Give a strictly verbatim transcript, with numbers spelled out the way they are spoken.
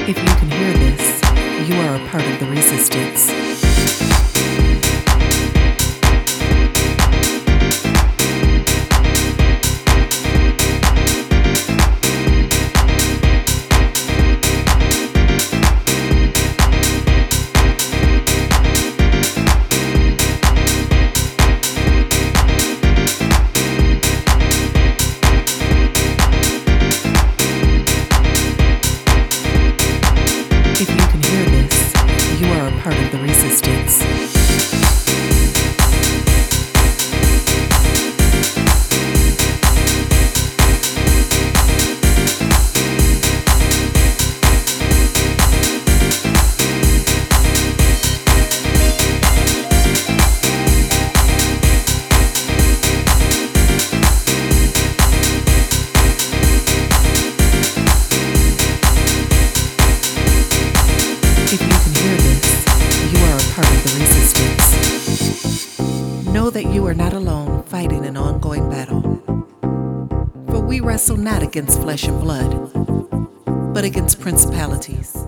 If you can hear this, you are a part of the resistance. If you can hear this, you are a part of the resistance. If you can hear this, you are a part of the resistance. Know that you are not alone fighting an ongoing battle. For we wrestle not against flesh and blood, but against principalities,